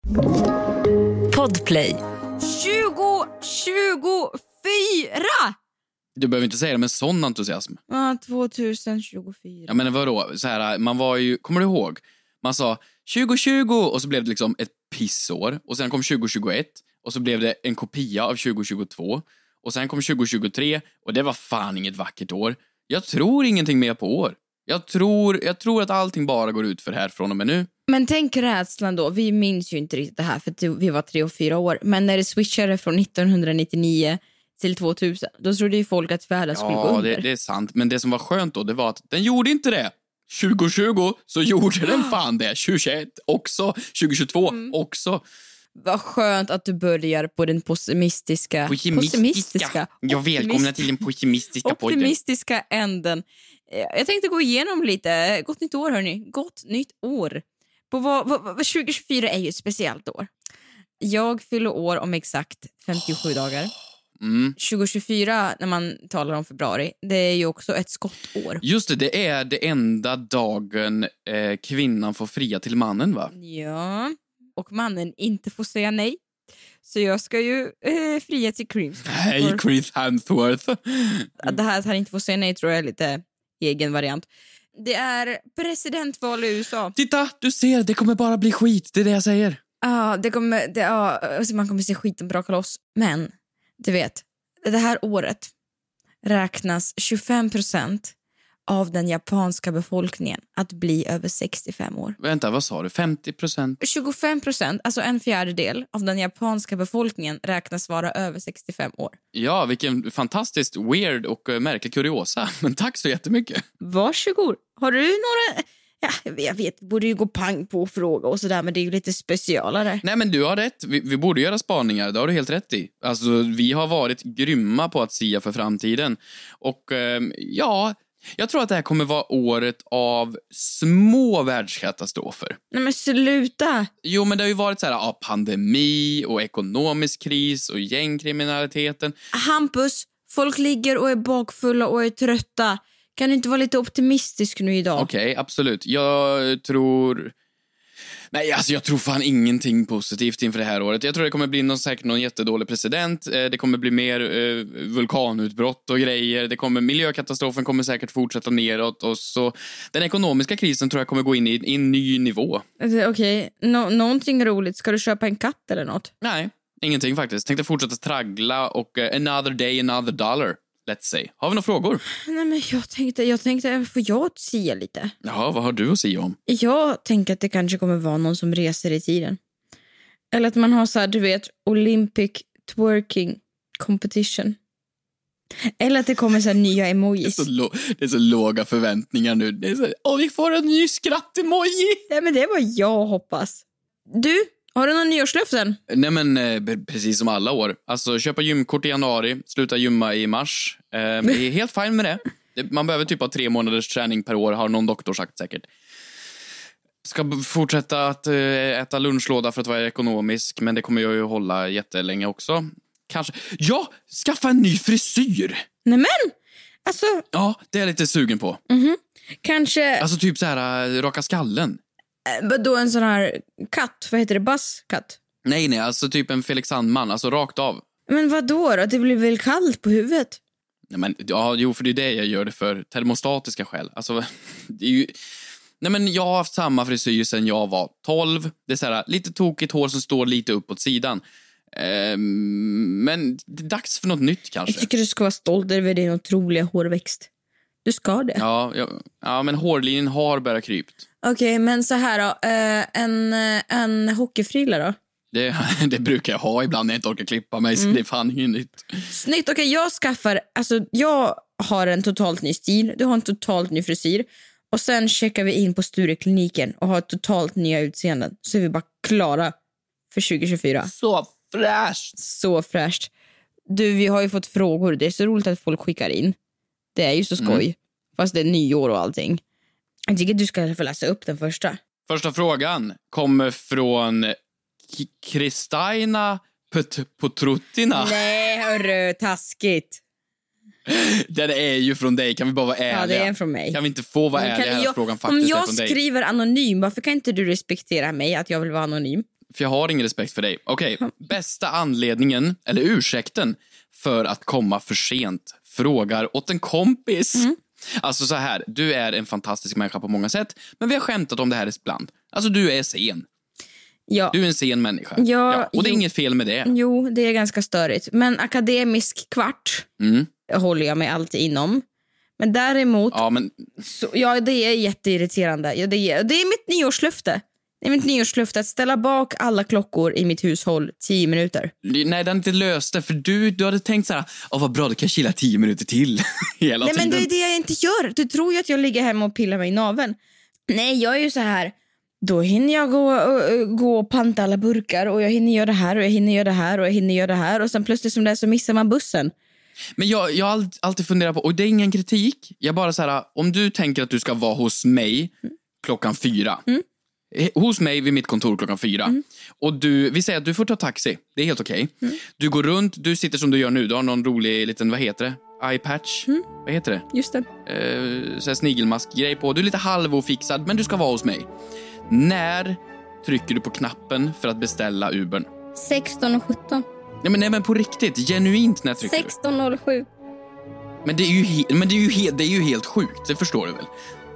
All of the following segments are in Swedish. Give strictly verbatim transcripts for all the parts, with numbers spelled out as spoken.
Podplay. tjugo tjugofyra! Du behöver inte säga det med sån entusiasm. Ja, tjugohundratjugofyra. Ja, men vadå? Så här, man var ju, kommer du ihåg? Man sa tjugo tjugo och så blev det liksom ett pissår. Och sen kom tjugo tjugoett och så blev det en kopia av tjugo tjugotvå. Och sen kom tjugo tjugotre och det var fan inget vackert år. Jag tror ingenting mer på år. Jag tror, jag tror att allting bara går ut för här från och med nu. Men tänk rädslan då. Vi minns ju inte riktigt det här för vi var tre och fyra år. Men när det switchade från nittonhundranittionio till tvåtusen, då trodde ju folk att världen skulle gå Ja, under. det, det är sant. Men det som var skönt då, det var att den gjorde inte det. tjugo tjugo så gjorde den fan det. tjugo tjugoett också. tjugo tjugotvå mm. också. Vad skönt att du börjar på den pessimistiska... Pessimistiska. Jag välkomnar till den pessimistiska podden. Optimistiska änden. Jag tänkte gå igenom lite. Gott nytt år, hörni. Gott nytt år. På vad, vad, vad, tjugo tjugofyra är ju ett speciellt år. Jag fyller år om exakt femtiosju oh. dagar. Mm. tjugo tjugofyra, när man talar om februari, det är ju också ett skottår. Just det, det är det enda dagen eh, kvinnan får fria till mannen, va? Ja, och mannen inte får säga nej. Så jag ska ju eh, fria till Chris. Hej, Chris Hemsworth. Det här att han inte får säga nej tror jag är lite egen variant. Det är presidentval i U S A. Titta, du ser, det kommer bara bli skit, det är det jag säger. Ja, ah, det kommer, det, ah, alltså man kommer se skiten braka loss. Men, du vet, det här året räknas tjugofem procent av den japanska befolkningen att bli över sextiofem år. Vänta, vad sa du? femtio procent? tjugofem procent, alltså en fjärdedel av den japanska befolkningen räknas vara över sextiofem år. Ja, vilken fantastiskt weird och uh, märklig kuriosa. Men tack så jättemycket. Varsågod. Har du några... Ja, jag vet, borde ju gå pang på och fråga och sådär, men det är ju lite specialare. Nej, men du har rätt. Vi, vi borde göra spaningar, det har du helt rätt i. Alltså, vi har varit grymma på att sia för framtiden. Och uh, ja... Jag tror att det här kommer vara året av små världskatastrofer. Nej men sluta! Jo, men det har ju varit så här, ja, pandemi och ekonomisk kris och gängkriminaliteten. Hampus, folk ligger och är bakfulla och är trötta. Kan du inte vara lite optimistisk nu idag? Okej, okay, absolut. Jag tror... Nej, alltså jag tror fan ingenting positivt inför det här året. Jag tror det kommer bli någon, säkert någon jättedålig president. Det kommer bli mer eh, vulkanutbrott och grejer. Det kommer, miljökatastrofen kommer säkert fortsätta neråt. Och så, den ekonomiska krisen tror jag kommer gå in i, i en ny nivå. Okej, okay. no, någonting roligt. Ska du köpa en katt eller något? Nej, ingenting faktiskt. Tänkte fortsätta traggla och uh, another day, another dollar. Let's say. Har vi några frågor? Nej, men jag tänkte, jag tänkte, får jag säga lite? Ja, vad har du att säga om? Jag tänker att det kanske kommer vara någon som reser i tiden. Eller att man har så här, du vet, Olympic twerking competition. Eller att det kommer så här nya emojis. Det är så, lo- det är så låga förväntningar nu. Det är så, åh, vi får en ny skratt-emoji! Nej, men det var jag hoppas. Du? Har du någon nyårslöften? Nej, men eh, precis som alla år. Alltså köpa gymkort i januari, sluta gymma i mars. Eh, jag är helt fine med det. Man behöver typ ha tre månaders träning per år, har någon doktor sagt säkert. Ska b- fortsätta att eh, äta lunchlåda för att vara ekonomisk, men det kommer jag ju hålla jättelänge också. Kanske. Ja, skaffa en ny frisyr! Nej men, alltså... Ja, det är jag lite sugen på. Mm-hmm. Kanske... Alltså typ så här äh, raka skallen. Då en sån här katt, vad heter det, basskatt? Nej, nej, alltså typ en Felix Sandman, alltså rakt av. Men vad då då? Det blir väl kallt på huvudet? Nej, men, ja, jo, för det är det jag gör det för termostatiska skäl. Alltså, det är ju... Nej, men jag har haft samma frisyr sedan jag var tolv. Det är så här, lite tokigt hår som står lite upp åt sidan. Ehm, men det är dags för något nytt kanske. Jag tycker du ska vara stolt över din otroliga hårväxt. Du ska det. Ja, ja, ja, men hårlinjen har börjat krypt. Okej, okay, men så här då. Uh, en, en hockeyfrilla då? Det, det brukar jag ha ibland när jag inte orkar klippa mig, mm. Så det är fan inget nytt. Snyggt, okej, okay, jag skaffar... Alltså, jag har en totalt ny stil. Du har en totalt ny frisyr. Och sen checkar vi in på Sturekliniken och har totalt nya utseenden. Så är vi bara klara för tjugo tjugofyra. Så fräscht! Så fräscht. Du, vi har ju fått frågor. Det är så roligt att folk skickar in. Det är ju så skoj. Mm. Fast det är nyår och allting. Jag tycker att du ska få läsa upp den första. Första frågan kommer från Kristina Potruttina. Nej, hörru, taskigt. Den är ju från dig, kan vi bara vara ärliga? Ja, det är från mig. Kan vi inte få vara ärliga här? Frågan faktiskt om jag är från dig. skriver anonym, varför kan inte du respektera mig att jag vill vara anonym? för jag har ingen respekt för dig. Okej, okay. Bästa anledningen, eller ursäkten, för att komma för sent. Frågar åt en kompis. Mm. Alltså så här, du är en fantastisk människa på många sätt, men vi har skämtat om det här ibland. Alltså du är sen. Ja. Du är en sen människa. Ja, ja, och det är jo, inget fel med det. Jo, det är ganska störigt. Men akademisk kvart mm. håller jag mig alltid inom. Men däremot, ja, men... Så, ja, det är jätteirriterande. Ja, det, är, det är mitt nyårslöfte. Det är mitt nyårslöfte att ställa bak alla klockor i mitt hushåll tio minuter. Nej, den inte löste. För du, du hade tänkt så här, åh vad bra, du kan chilla tio minuter till hela Nej, tiden. Men det är det jag inte gör. Du tror ju att jag ligger hemma och pillar mig i naveln. Nej, jag är ju så här. Då hinner jag gå och, gå och panta alla burkar. Och jag hinner göra det här och jag hinner göra det här och jag hinner göra det här. Och sen plötsligt som det är så missar man bussen. Men jag, jag har alltid funderat på, och det är ingen kritik. Jag bara så här, om du tänker att du ska vara hos mig klockan fyra. Mm. Hos mig vid mitt kontor klockan fyra. Mm. Och du, vi säger att du får ta taxi. Det är helt okej. Okay. Mm. Du går runt, du sitter som du gör nu. Du har någon rolig liten, vad heter det? Eye-patch. Mm. Vad heter det? Just det. Eh, så här snigelmask-grej på. Du är lite halvofixad, men du ska vara hos mig. När trycker du på knappen för att beställa Ubern? sexton och sjutton. Nej men, nej, men på riktigt, genuint när trycker sexton noll sju. Men det är ju he- men det är ju he- det är ju helt sjukt, det förstår du väl?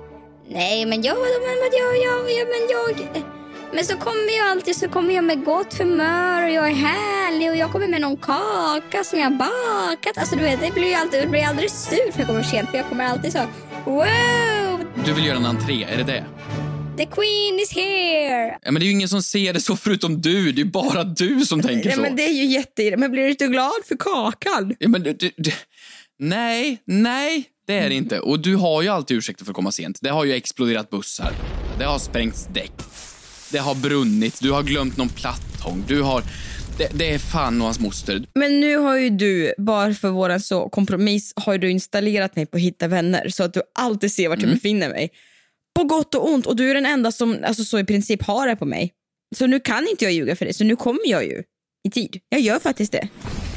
Nej, men jag men jag jag, jag men jag men så kommer jag alltid så kommer jag med gott humör och jag är härlig och jag kommer med någon kaka som jag bakat. Alltså du vet, det blir ju alltid det blir aldrig sur för jag kommer sent, för jag kommer alltid så wow. Du vill göra en entré, är det det? The queen is here. Ja, men det är ju ingen som ser det så förutom du. Det är bara du som tänker ja, så. Men det är ju jätte... Men blir du inte glad för kakan? Ja, men du, du, du... Nej, nej, det är det inte. Och du har ju alltid ursäkter för att komma sent. Det har ju exploderat bussar. Det har sprängts däck. Det har brunnit. Du har glömt någon plattång. Du har... Det, det är fan och hans moster. Men nu har ju du, bara för våran så kompromiss, har du installerat mig på Hitta vänner. Så att du alltid ser vart jag mm. befinner mig. På gott och ont. Och du är den enda som alltså, så i princip har det på mig. Så nu kan inte jag ljuga för det. Så nu kommer jag ju i tid. Jag gör faktiskt det.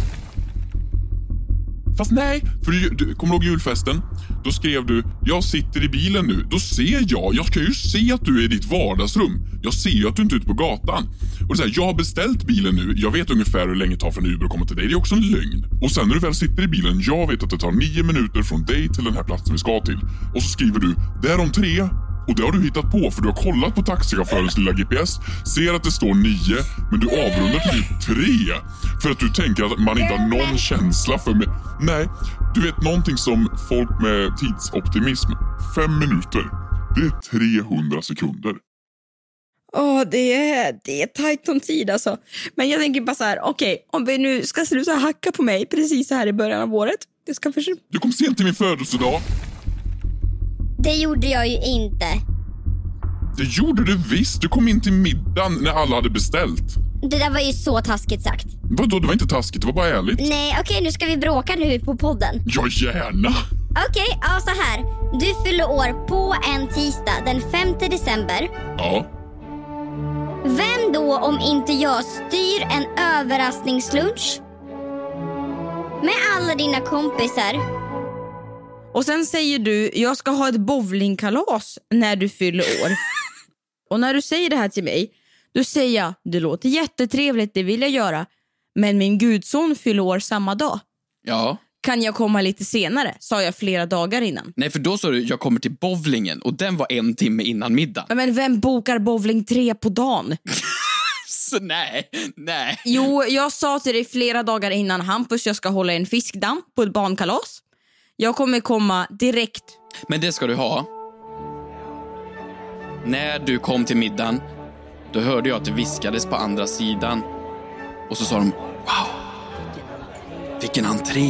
Fast nej, för du, du kommer ihåg julfesten? Då skrev du, jag sitter i bilen nu. Då ser jag, jag kan ju se att du är i ditt vardagsrum. Jag ser ju att du inte är ute på gatan. Och det är så här, jag har beställt bilen nu. Jag vet ungefär hur länge det tar för en Uber att komma till dig. Det är också en lögn. Och sen när du väl sitter i bilen, jag vet att det tar nio minuter från dig till den här platsen vi ska till. Och så skriver du, där om tre. Och det har du hittat på för du har kollat på taxichaufförens lilla G P S. Ser att det står nio, men du avrundar till tre. För att du tänker att man inte har någon känsla för mig. Nej, du vet någonting som folk med tidsoptimism. Fem minuter, det är trehundra sekunder. Åh, oh, det är, det är tajt om tid alltså. Men jag tänker bara så här, okej, okay, om vi nu ska sluta hacka på mig precis så här i början av året. Det ska försöka. Du kom sent till min födelsedag. Det gjorde jag ju inte. Det gjorde du visst. Du kom in till middagen när alla hade beställt. Det där var ju så taskigt sagt. Vadå? Det var inte taskigt, det var bara ärligt. Nej, okej, okay, nu ska vi bråka nu på podden. Ja, gärna. Okej, okay, ja så här. Du fyller år på en tisdag den femte december. Ja. Vem då om inte jag styr en överraskningslunch med alla dina kompisar? Och sen säger du, jag ska ha ett bowlingkalas när du fyller år. Och när du säger det här till mig, då säger jag, det låter jättetrevligt, det vill jag göra. Men min gudson fyller år samma dag. Ja. Kan jag komma lite senare, sa jag flera dagar innan. Nej, för då sa du, jag kommer till bowlingen. Och den var en timme innan middag. Men vem bokar bowling tre på dagen? Så nej, nej. Jo, jag sa till dig flera dagar innan, Hampus, jag ska hålla en fiskdamm på ett barnkalas. Jag kommer komma direkt. Men det ska du ha. När du kom till middagen, då hörde jag att det viskades på andra sidan. Och så sa de, wow, vilken entré.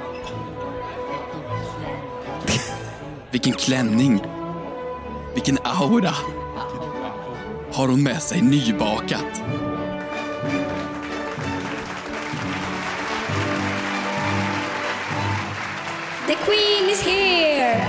Vilken klänning. Vilken aura. Har hon med sig nybakat? The queen is here!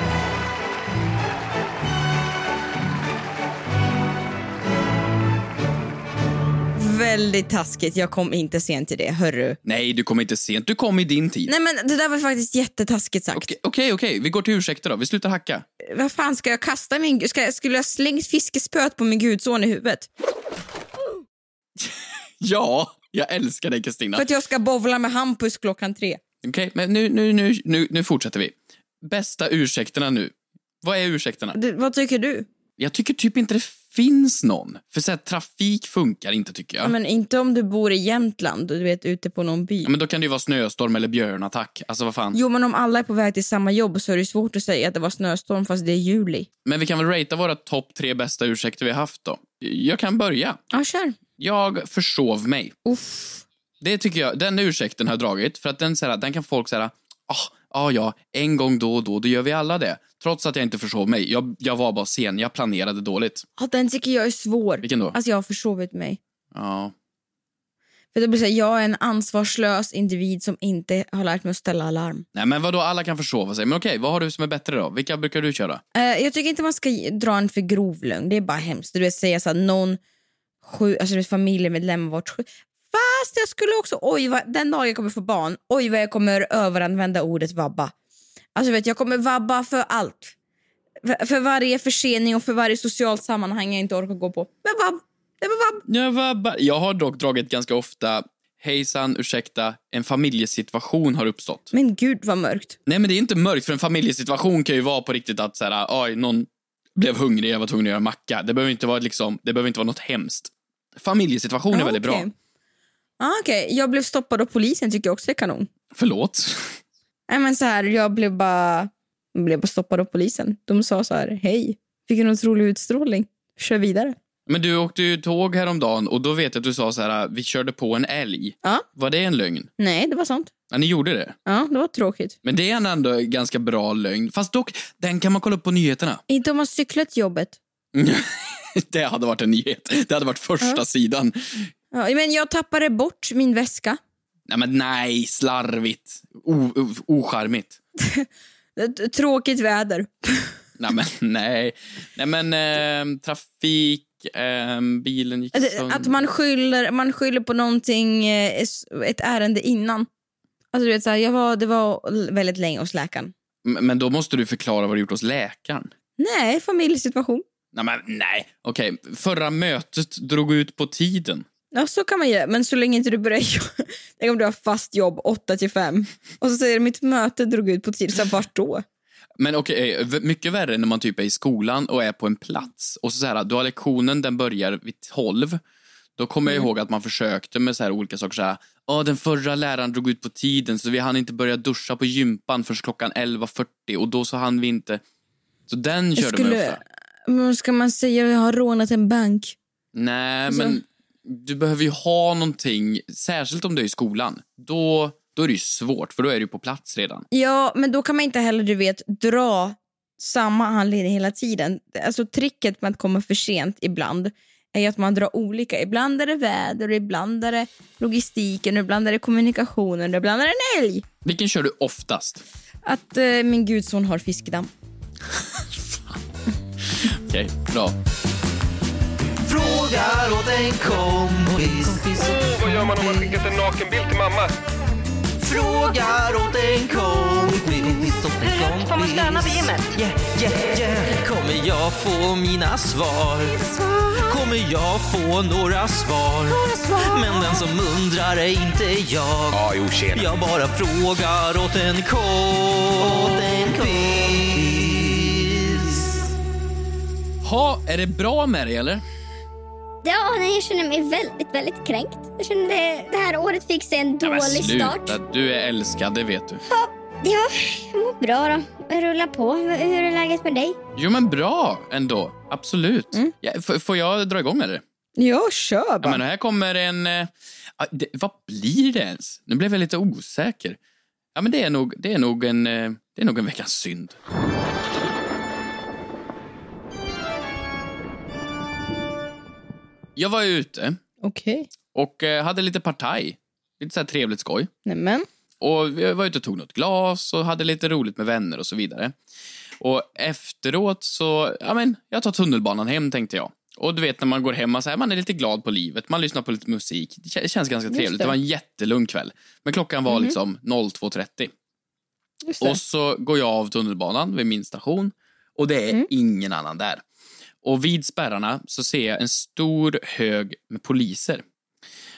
Väldigt taskigt, jag kom inte sent till det, hörru. Nej, du kom inte sent, du kom i din tid. Nej, men det där var faktiskt jättetaskigt sagt. Okej, okej, okej. Vi går till ursäkter då, vi slutar hacka. Vad fan, ska jag kasta min... Ska, skulle jag slängt fiskespöt på min gudson i huvudet? Ja, jag älskar dig, Kristina. För att jag ska bowla med Hampus klockan tre. Okej, okay, men nu, nu, nu, nu, nu fortsätter vi. Bästa ursäkterna nu. Vad är ursäkterna? Du, vad tycker du? Jag tycker typ inte det finns någon. För så här, trafik funkar inte, tycker jag. Ja, men inte om du bor i Jämtland och du vet ute på någon by. Ja, men då kan det ju vara snöstorm eller björnattack. Alltså vad fan. Jo, men om alla är på väg till samma jobb så är det svårt att säga att det var snöstorm fast det är juli. Men vi kan väl ratea våra topp tre bästa ursäkter vi har haft då. Jag kan börja. Ja, kör. Jag försov mig. Uff. Det tycker jag, den ursäkten har jag dragit. För att den, så här, den kan folk säga, ah, ah, ja, en gång då och då, då gör vi alla det. Trots att jag inte försov mig. Jag, jag var bara sen, jag planerade dåligt. Ja, den tycker jag är svår. Vilken då? Alltså jag har försovit mig. Ja. För det blir så här, jag är en ansvarslös individ som inte har lärt mig att ställa alarm. Nej, men vadå, alla kan försova sig. Men okej, vad har du som är bättre då? Vilka brukar du köra? Uh, jag tycker inte man ska dra en för grov lögn. Det är bara hemskt. Du vet, säga så att någon sju, alltså ett familjemedlem varit sju. Fast jag skulle också, oj, vad, den dagen jag kommer få barn, oj vad jag kommer överanvända ordet vabba. Alltså vet jag kommer vabba för allt. För, för varje försening och för varje socialt sammanhang jag inte orkar gå på. Men vabb, det var vabb. Jag, vabba. Jag har dock dragit ganska ofta, hejsan, ursäkta, en familjesituation har uppstått. Men gud vad mörkt. Nej, men det är inte mörkt, för en familjesituation kan ju vara på riktigt att så här, oj, någon blev hungrig, jag var tvungen att göra macka. Det behöver inte vara liksom, det behöver inte vara något hemskt. Familjesituation är ah, väldigt okay. bra. Ah, okej, okay. Jag blev stoppad av polisen, tycker jag också är kanon. Förlåt. Nej, men så här, jag blev bara jag blev bara stoppad av polisen. De sa så här, hej, fick en otrolig utstrålning. Kör vidare. Men du åkte ju tåg häromdagen och då vet jag att du sa så här, vi körde på en älg. Ja. Var det en lögn? Nej, det var sant. Ja, ni gjorde det. Ja, det var tråkigt. Men det är en ändå ganska bra lögn. Fast dock, den kan man kolla upp på nyheterna. Inte om man cyklat till jobbet. Det hade varit en nyhet. Det hade varit första ja. sidan. Ja, men jag tappade bort min väska. Nej, men nej, slarvigt. O- o- ocharmigt. Tråkigt väder. Nej, men nej. Nej, men eh, trafik, eh, bilen gick sönder. Att man skyller, man skyller på någonting, ett ärende innan. Alltså du vet så här, jag var, det var väldigt länge hos läkaren. Men då måste du förklara vad du gjort hos läkaren. Nej, familjesituation. Nej, men nej. Okej, förra mötet drog ut på tiden. Ja, så kan man göra. Men så länge inte du börjar tänk om du har fast jobb åtta till fem. Och så säger mitt möte drog ut på tiden. Så vart då? Men okej, mycket värre när man typ är i skolan och är på en plats. Och så, så här, du har lektionen, den börjar vid tolv. Då kommer jag mm. ihåg att man försökte med så här olika saker. Så här, ja, den förra läraren drog ut på tiden så vi hann inte börja duscha på gympan först klockan elva fyrtio. Och då så hann vi inte. Så den körde skulle, man ofta. Men ska man säga att jag har rånat en bank? Nej, alltså. Men du behöver ju ha någonting. Särskilt om du är i skolan. Då, då är det ju svårt, för då är du på plats redan. Ja, men då kan man inte heller, du vet, dra samma anledning hela tiden. Alltså tricket med att komma för sent ibland är att man drar olika. Ibland är det väder, ibland är det logistiken, ibland är det kommunikationen, ibland är det en älg. Vilken kör du oftast? Att eh, min gudson har fiskedamm. Okej, okay, bra. Frågar åt en kompis. Oh, vad gör man om man skickat en nakenbild till mamma? Frågar åt en kompis. Hur högt får man stöna vid gymmet? Yeah, yeah, yeah. Kommer jag få mina svar? Kommer jag få några svar? Men den som undrar är inte jag. Ja, jo, tjena. Jag bara frågar åt en kompis. Ha, är det bra med dig eller? Ja, nej, jag känner mig väldigt, väldigt kränkt. Jag känner det, det här året fick sig en dålig ja, sluta. start. Du är älskad, det vet du. Ja, ja, jag mår bra då. Jag rullar på. Hur är läget med dig? Jo, men bra ändå. Absolut. Mm. Ja, f- får jag dra igång eller? Ja, kör bara. Ja, men här kommer en... Eh, det, vad blir det ens? Nu blev jag lite osäker. Ja, men det är nog, det är nog, en, eh, det är nog en veckans synd. Jag var ute. Okej. Okay. Och eh, hade lite partaj. Lite så här trevligt skoj. Nämen. Och jag var ute och tog något glas och hade lite roligt med vänner och så vidare. Och efteråt så, ja men, jag tar tunnelbanan hem tänkte jag. Och du vet när man går hem, så här, man är lite glad på livet. Man lyssnar på lite musik. Det känns ganska trevligt. Det. det var en jättelugn kväll. Men klockan var mm-hmm. liksom två trettio. Och så går jag av tunnelbanan vid min station. Och det är mm. ingen annan där. Och vid spärrarna så ser jag en stor hög med poliser.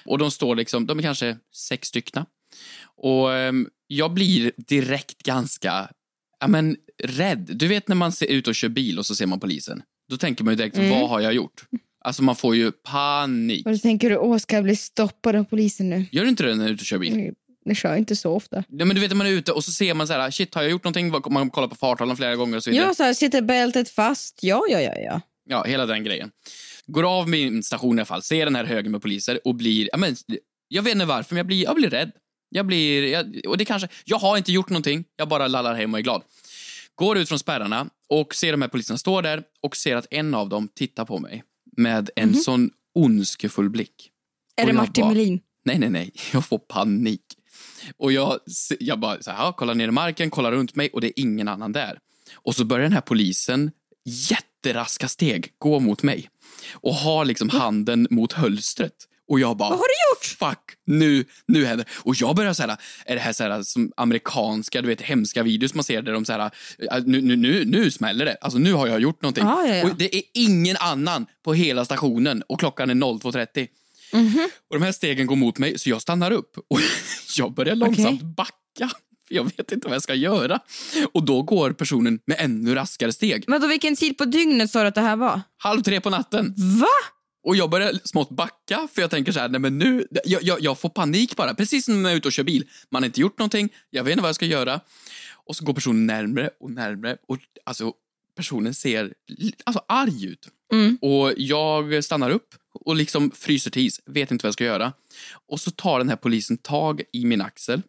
Och de står liksom, de är kanske sex styckna. Och um, jag blir direkt ganska, ja men, rädd. Du vet när man ser ut och kör bil och så ser man polisen. Då tänker man ju direkt, mm. vad har jag gjort? Alltså man får ju panik. Och då tänker du, åh, ska jag bli stoppad av polisen nu? Gör du inte det när du är ute och kör bil? Mm. Det kör inte så ofta. Ja, men du vet när man är ute och så ser man så här, shit, har jag gjort någonting? Man kollar på farthållaren flera gånger och så vidare. Ja, så här, sitter bältet fast. Ja, ja, ja, ja. Ja, hela den grejen. Går av min station i alla fall, ser den här högen med poliser och blir, ja men, jag vet inte varför, men jag blir, jag blir rädd. Jag blir, jag, och det kanske, jag har inte gjort någonting, jag bara lallar hem och är glad. Går ut från spärrarna och ser de här poliserna stå där och ser att en av dem tittar på mig med en mm-hmm. sån ondskefull blick. Är och det Martin bara, Melin? Nej, nej, nej, jag får panik. Och jag, jag bara så här, kollar ner i marken, kollar runt mig och det är ingen annan där. Och så börjar den här polisen jätteraska steg gå mot mig. Och har liksom handen mot hölstret. Och jag bara, vad har du gjort? Fuck, nu, nu händer. Och jag börjar så här, är det här så här som amerikanska, du vet, hemska videos man ser där de så här, nu, nu, nu, nu smäller det. Alltså nu har jag gjort någonting. Ah, ja, ja. Och det är ingen annan på hela stationen och klockan är två trettio. Mm-hmm. Och de här stegen går mot mig så jag stannar upp och jag börjar långsamt okay. backa. Jag vet inte vad jag ska göra. Och då går personen med ännu raskare steg. Men då vilken tid på dygnet sa du att det här var? Halv tre på natten. Va? Och jag börjar smått backa för jag tänker så här, nej men nu, jag, jag, jag får panik bara. Precis som när jag är ute och kör bil. Man har inte gjort någonting, jag vet inte vad jag ska göra. Och så går personen närmare och närmare. Och alltså personen ser alltså arg ut. Mm. Och jag stannar upp och liksom fryser till is, vet inte vad jag ska göra. Och så tar den här polisen tag i min axel.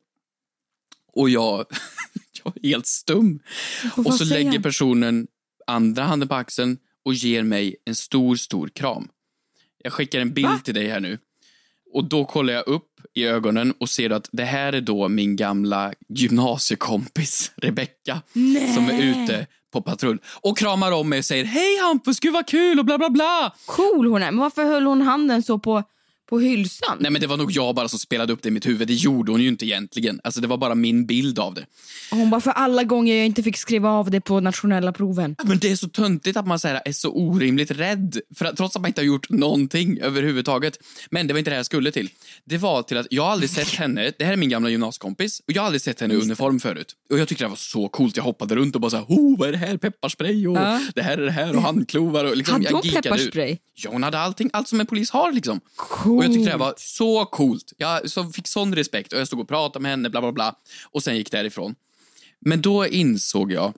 Och jag, jag är helt stum. Och, och så säga? lägger personen andra handen på axeln och ger mig en stor, stor kram. Jag skickar en bild Va? till dig här nu. Och då kollar jag upp i ögonen och ser att det här är då min gamla gymnasiekompis Rebecca. Nej. Som är ute på patrull. Och kramar om mig och säger, hej Hampus, gud vad kul och bla bla bla. Cool hon är, men varför höll hon handen så på... På hylsan? Nej, men det var nog jag bara som spelade upp det i mitt huvud. Det gjorde hon ju inte egentligen. Alltså det var bara min bild av det. Hon bara, för alla gånger jag inte fick skriva av det på nationella proven. Ja, men det är så töntigt att man så här, är så orimligt rädd. För att, trots att man inte har gjort någonting överhuvudtaget. Men det var inte det jag skulle till. Det var till att jag har aldrig sett henne. Det här är min gamla gymnasiekompis. Och jag har aldrig sett henne i uniform förut. Och jag tyckte det var så coolt. Jag hoppade runt och bara så här, oh, vad är det här? Pepparspray och ja. det här är det här och handklovar. Och liksom, hade jag hon pepparspray? Ut. Ja, hon hade allting. Allt som en polis har liksom. Cool. Och jag tyckte det var så coolt. Jag så fick sån respekt och jag stod och pratade med henne, bla bla bla. Och sen gick därifrån. Men då insåg jag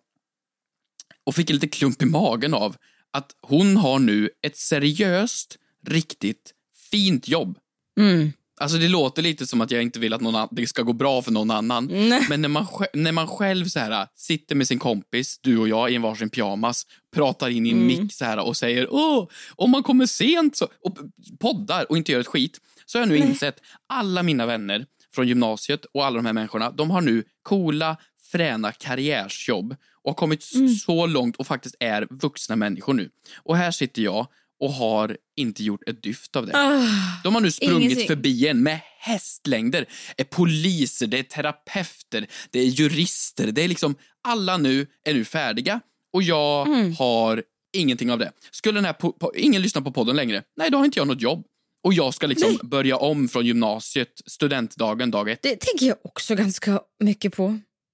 och fick en lite klump i magen av att hon har nu ett seriöst, riktigt fint jobb. Mm. Alltså det låter lite som att jag inte vill att någon annan, det ska gå bra för någon annan. Nej. Men när man, när man själv så här sitter med sin kompis, du och jag i en varsin pyjamas, pratar in i en mm. mick så här och säger, åh, om man kommer sent så, och poddar och inte gör ett skit, så har jag nu Nej. insett alla mina vänner från gymnasiet och alla de här människorna, de har nu coola, fräna karriärsjobb och har kommit mm. så långt och faktiskt är vuxna människor nu. Och här sitter jag och har inte gjort ett dyft av det. Uh, De har nu sprungit ingenting. förbi en med hästlängder. Det är poliser, det är terapeuter, det är jurister. Det är liksom, alla nu är nu färdiga. Och jag mm. har ingenting av det. Skulle den här po- po- ingen lyssna på podden längre? Nej, då har inte jag något jobb. Och jag ska liksom Nej. börja om från gymnasiet, studentdagen, dag ett. Det tänker jag också ganska mycket på.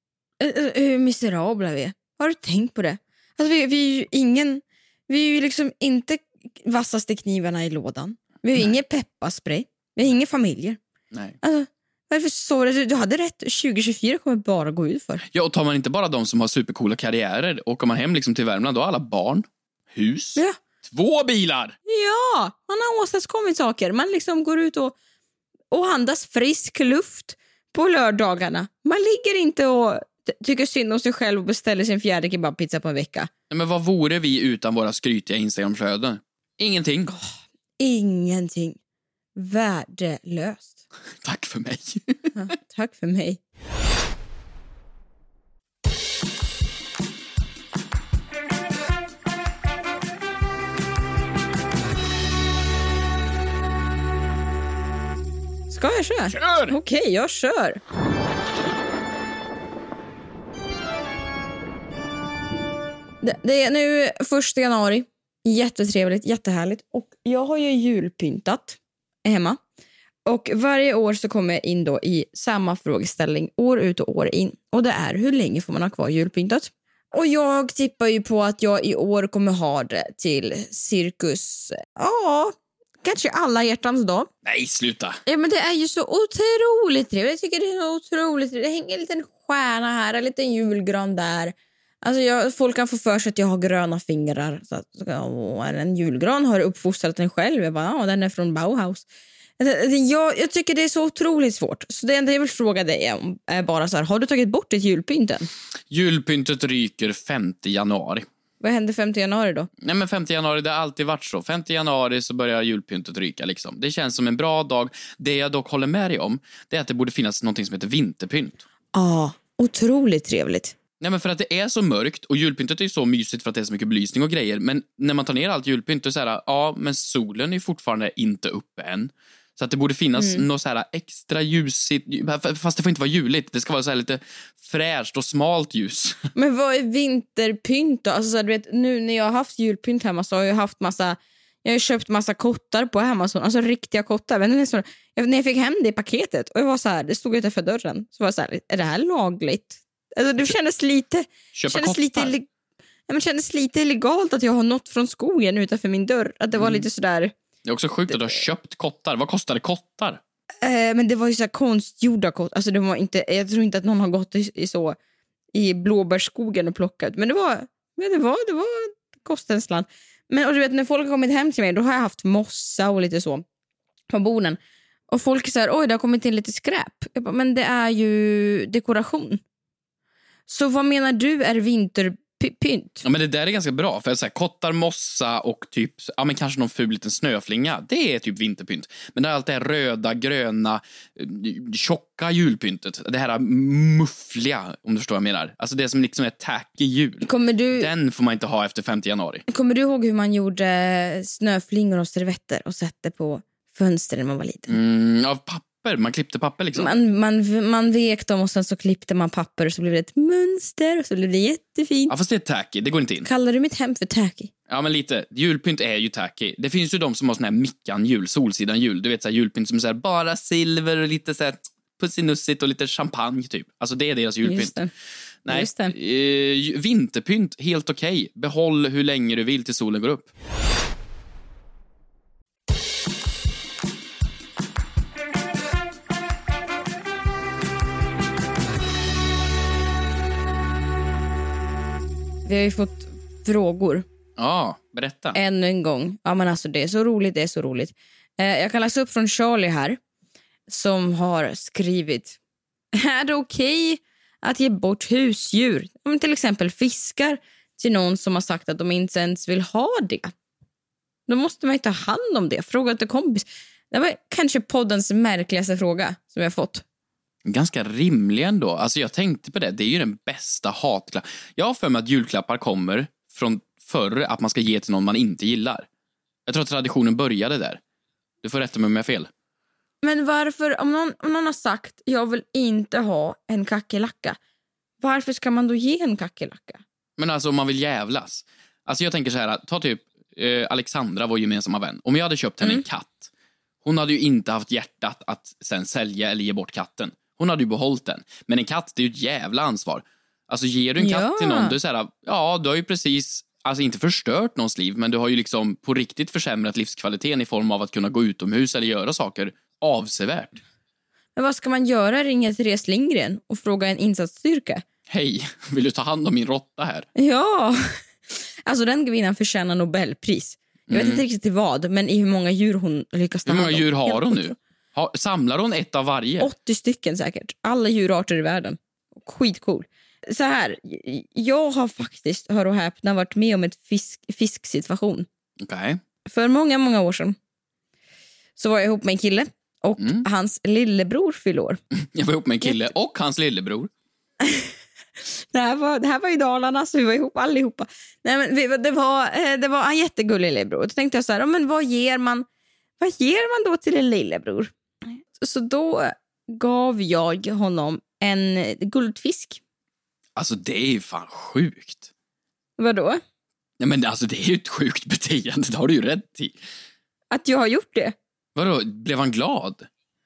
Hur miserabla vi är. Har du tänkt på det? Alltså vi, vi är ju ingen... Vi är ju liksom inte vassaste knivarna i lådan. Vi har ingen pepparspray. Vi har inga familjer. Nej. Alltså, varför så du? Du hade rätt. tjugo tjugofyra kommer bara gå ut för. Ja, och tar man inte bara de som har supercoola karriärer, åker man hem liksom till Värmland, då har alla barn, hus, ja. två bilar. Ja, man har åstadkommit saker. Man liksom går ut och, och andas frisk luft på lördagarna. Man ligger inte och tycker synd om sig själv och beställer sin fjärde kebabpizza på en vecka. Nej, men vad vore vi utan våra skrytiga Instagram-flöden? Ingenting. Oh, ingenting. Värdelöst. Tack för mig. Ja, tack för mig. Ska jag köra? Kör! Okej, okay, jag kör. Det, det är nu första januari. Jättetrevligt, jättehärligt. Och jag har ju julpyntat hemma. Och varje år så kommer jag in då i samma frågeställning år ut och år in. Och det är, hur länge får man ha kvar julpyntat? Och jag tippar ju på att jag i år kommer ha det till cirkus, ja, kanske alla hjärtans dag. Nej, sluta. Ja, men det är ju så otroligt trevligt. Jag tycker det är så otroligt trevligt. Det hänger en liten stjärna här, en liten julgran där. Alltså jag, folk kan få för sig att jag har gröna fingrar. Så att, åh, en julgran har uppfostrat den själv. Jag bara, ja, den är från Bauhaus. Jag, jag tycker det är så otroligt svårt. Så det enda jag vill fråga dig är, är bara så här, har du tagit bort ditt julpynten? Julpyntet ryker femte januari. Vad händer femte januari då? Nej, men femte januari, det har alltid varit så. femte januari så börjar julpyntet ryka liksom. Det känns som en bra dag. Det jag dock håller med dig om, det är att det borde finnas något som heter vinterpynt. Ja, ah, otroligt trevligt. Nej, men för att det är så mörkt och julpyntet är ju så mysigt för att det är så mycket belysning och grejer. Men när man tar ner allt julpynt så här, ja, men solen är fortfarande inte uppe än. Så att det borde finnas mm. något så här extra ljusigt, fast det får inte vara juligt. Det ska vara så här lite fräscht och smalt ljus. Men vad är vinterpynt då? Alltså så här, du vet, nu när jag har haft julpynt hemma så har jag haft massa, jag har köpt massa kottar på Amazon, alltså riktiga kottar. Men så, jag, när jag fick hem det i paketet och jag var så här, det stod utanför dörren, så var jag så här, är det här lagligt? Alltså det kändes lite, kändes lite, illeg- ja, men kändes lite illegalt att jag har nått från skogen utanför min dörr. Att det var mm. lite sådär. Det är också sjukt att du har köpt kottar. Vad kostade kottar? Eh, men det var ju så här konstgjorda kottar. Alltså det var inte, jag tror inte att någon har gått i, i så i blåbärsskogen och plockat. Men det var, men det var, det var kostade en slant. Men och du vet, när folk har kommit hem till mig, då har jag haft mossa och lite så på borden. Och folk säger, oj, det har kommit in lite skräp. Jag bara, men det är ju dekoration. Så vad menar du är vinterpynt? Ja, men det där är ganska bra. För att säga, kottar, mossa och typ, ja, men kanske någon ful liten snöflinga, det är typ vinterpynt. Men det är allt det här röda, gröna, tjocka julpyntet. Det här muffliga, om du förstår vad jag menar. Alltså det som liksom är tacky jul. Kommer du... Den får man inte ha efter femte januari. Kommer du ihåg hur man gjorde snöflingor och servetter och satte på fönster när man var liten? Mm, av papper. Man klippte papper liksom. Man, man, man vek dem och sen så klippte man papper och så blev det ett mönster och så blev det jättefint. Ja, fast det är tacky, det går inte in. Kallar du mitt hem för tacky? Ja, men lite. Julpynt är ju tacky. Det finns ju de som har sån här mickan-jul, solsidan jul. Du vet så här julpynt som är så här, bara silver och lite så här pussinussigt och lite champagne typ. Alltså det är deras julpynt. Just det. Nej, Just det. Eh, vinterpynt, helt okej. Okay. Behåll hur länge du vill till solen går upp. Vi har ju fått frågor. Ja, berätta. Ännu en gång. Ja, men alltså det är så roligt, det är så roligt. Eh, jag kan läsa upp från Charlie här. Som har skrivit. Är det okej okay att ge bort husdjur? Om till exempel fiskar till någon som har sagt att de inte ens vill ha det. Då måste man ju ta hand om det. Fråga till kompis. Det var kanske poddens märkligaste fråga som jag har fått. Ganska rimlig ändå. Alltså jag tänkte på det. Det är ju den bästa hatklapp. Jag har för mig att julklappar kommer från förr att man ska ge till någon man inte gillar. Jag tror att traditionen började där. Du får rätta mig om jag har fel. Men varför, om någon, om någon har sagt jag vill inte ha en kackerlacka, varför ska man då ge en kackerlacka? Men alltså om man vill jävlas. Alltså jag tänker så här, ta typ eh, Alexandra, vår gemensamma vän. Om jag hade köpt henne mm. en katt, hon hade ju inte haft hjärtat att sen sälja eller ge bort katten. Hon hade ju behållit den. Men en katt, det är ju ett jävla ansvar. Alltså ger du en katt ja. till någon, du är så här, ja, du har ju precis, alltså inte förstört någons liv, men du har ju liksom på riktigt försämrat livskvaliteten i form av att kunna gå utomhus eller göra saker avsevärt. Men vad ska man göra? Ringa Therese Lindgren och fråga en insatsstyrka? Hej, vill du ta hand om min råtta här? Ja, alltså den kvinnan förtjänar Nobelpris. Jag mm. vet inte riktigt till vad, men i hur många djur hon lyckas ta hand om. Hur många djur har hon nu? Ha, samlar hon ett av varje? åttio stycken säkert. Alla djurarter i världen. Skitcool. Så här, jag har faktiskt, hör och häpna, varit med om ett fisk, fisksituation. Okej. Okay. För många, många år sedan så var jag ihop med en kille och mm. hans lillebror fyllde år. Jag var ihop med en kille och hans lillebror. det, här var, det här var i Dalarna så vi var ihop allihopa. Nej, men vi, det, var, det var en jättegullig lillebror. Då tänkte jag så här, men vad ger man, vad ger man då till en lillebror? Så då gav jag honom en guldfisk. Alltså det är ju fan sjukt. Vadå? Ja, men alltså det är ju ett sjukt beteende, det har du ju rätt i. Att jag har gjort det? Vadå, blev han glad?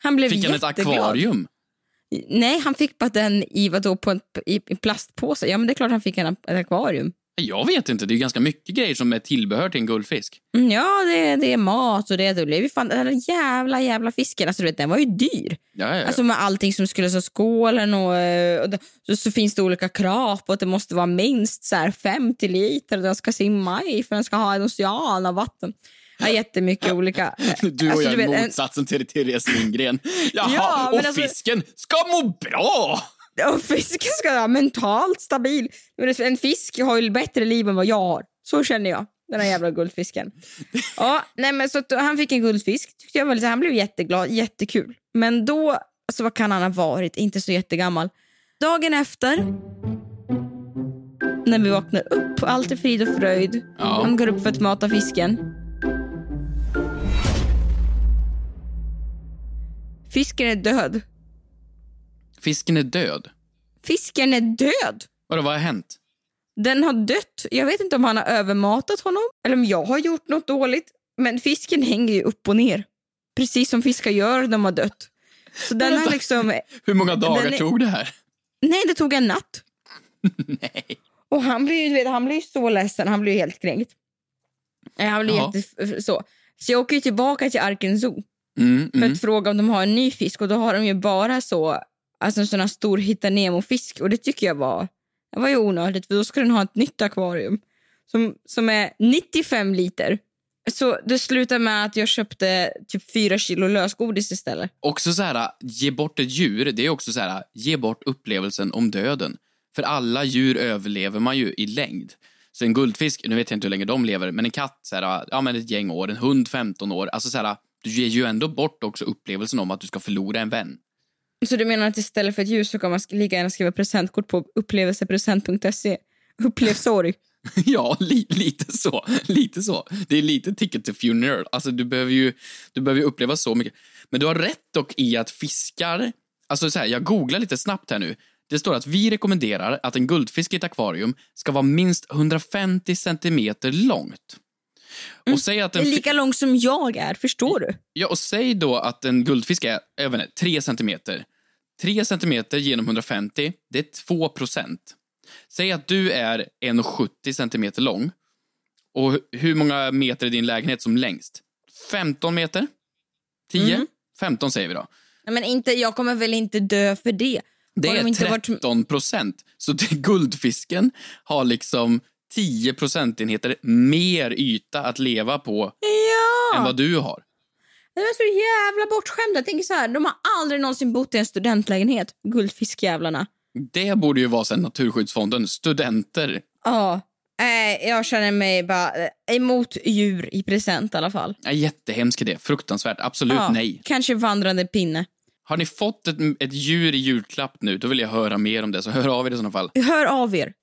Han blev Fick han jätteglad. ett akvarium? Nej, han fick bara den i, vadå, på en, i, i plastpåse. Ja, men det är klart han fick en, ett akvarium. Jag vet inte, det är ganska mycket grejer som är tillbehör till en guldfisk. Mm, ja, det, det är mat och det, det blev ju fan, den här jävla jävla fisken, alltså du vet, den var ju dyr. Ja, ja, ja. Alltså med allting som skulle så skålen och, och det, så, så finns det olika krav på att det måste vara minst så här femtio liter och den ska simma i för den ska ha en ocean av vatten. Ja, jättemycket olika. Du och alltså, jag du är vet, motsatsen till Therese Lindgren. Jaha, Ja, och men alltså- fisken ska må bra! Och fisken ska vara mentalt stabil. Men en fisk har ju bättre liv än vad jag har. Så känner jag, den här jävla guldfisken. Ja, nej men så att han fick en guldfisk. Tyckte jag var lite, han blev jätteglad, jättekul. Men då, alltså vad kan han ha varit? Inte så jättegammal. Dagen efter, när vi vaknar upp, allt är frid och fröjd. Ja. Han går upp för att mata fisken. Fisken är död. Fisken är död. Fisken är död. Vadå, vad har hänt? Den har dött. Jag vet inte om han har övermatat honom eller om jag har gjort något dåligt. Men fisken hänger ju upp och ner. Precis som fiskar gör när de har dött. Så den har liksom... Hur många dagar är... tog det här? Nej, det tog en natt. Nej. Och han blir ju, du vet, han blir ju så ledsen. Han blir ju helt kränkt. Han blir Jaha. jätte... Så. Så jag åker ju tillbaka till Arken Zoo. Mm, För mm. att fråga om de har en ny fisk. Och då har de ju bara så... Alltså en sån här stor Hitta Nemo-fisk. Och det tycker jag var... Det var ju onödigt. För då ska den ha ett nytt akvarium. Som, som är nittiofem liter. Så det slutar med att jag köpte typ fyra kilo lösgodis istället. Också så här, ge bort ett djur, det är också så här, ge bort upplevelsen om döden. För alla djur överlever man ju i längd. Så en guldfisk, nu vet jag inte hur länge de lever, men en katt, så här, ja men ett gäng år, en hund femton år. Alltså så här, du ger ju ändå bort också upplevelsen om att du ska förlora en vän. Så du menar att istället för ett djur så kan man lika gärna skriva presentkort på upplevelsepresent punkt se. Upplev sorg. Ja, li- lite så. Lite så. Det är lite ticket to funeral. Alltså du behöver ju du behöver ju uppleva så mycket. Men du har rätt dock i att fiskar, alltså så här, jag googlar lite snabbt här nu. Det står att vi rekommenderar att en guldfisk i ett akvarium ska vara minst hundrafemtio centimeter långt. Och Mm, säg att det en är fi- lika lång som jag är, förstår du? Ja, och säg då att en guldfisk är, jag vet inte, tre centimeter. tre centimeter genom hundrafemtio, det är två procent. Säg att du är en komma sjuttio centimeter lång. Och hur många meter är din lägenhet som längst? femton meter? tio? Mm. femton säger vi då. Nej, men inte, jag kommer väl inte dö för det. Det Har de är inte varit- tretton procent. Så det, guldfisken har liksom tio procentenheter mer yta att leva på Ja! än vad du har. Det är så jävla bortskämda. Jag tänker så här, de har aldrig någonsin bott i en studentlägenhet. Guldfiskjävlarna. Det borde ju vara sen Naturskyddsfonden. Studenter. Ja, äh, jag känner mig bara eh, emot djur i present i alla fall. Ja, jättehemsk idé. Fruktansvärt. Absolut Ja, nej. kanske vandrande pinne. Har ni fått ett, ett djur i julklapp nu, då vill jag höra mer om det. Så hör av er i sådana fall. Hör av er.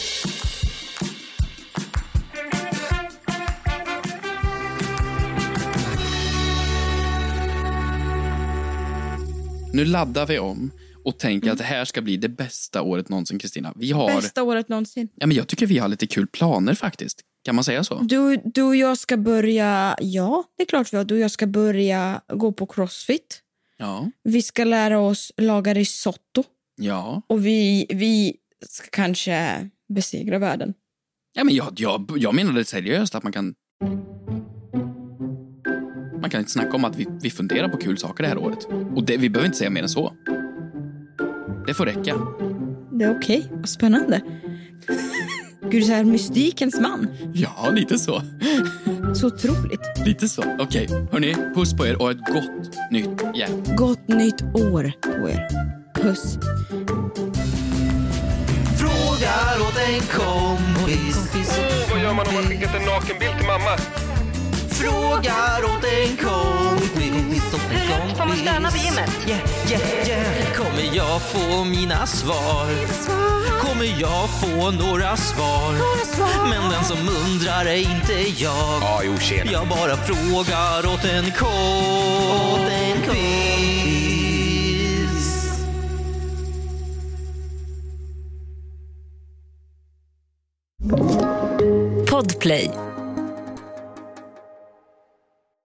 Nu laddar vi om och tänker att det här ska bli det bästa året någonsin, Kristina. Vi har... Bästa året någonsin. Ja, men jag tycker vi har lite kul planer faktiskt. Kan man säga så? Du, du och jag ska börja... Ja, det är klart vi har. Du och jag ska börja gå på crossfit. Ja. Vi ska lära oss laga risotto. Ja. Och vi, vi ska kanske besegra världen. Ja, men jag, jag, jag menar det seriöst att man kan... Man kan inte snacka om att vi, vi funderar på kul saker det här året. Och det, vi behöver inte säga mer än så. Det får räcka. Det är okej. Vad spännande. Gud, så här mystikens man. Ja, lite så. Så otroligt. Lite så. Okej, hörni, puss på er och ett gott nytt igen. Gott nytt år på er. Puss. Frågar åt en kompis. Åh, vad gör man om man skickat en nakenbild till mamma? Frågar åt en kompis. Hur får man stöna på gymmet? Yeah, yeah, yeah. Kommer jag få mina svar? Kommer jag få några svar? Men den som undrar är inte jag. Ja, jo, tjena. Jag bara frågar åt en kompis. Podplay.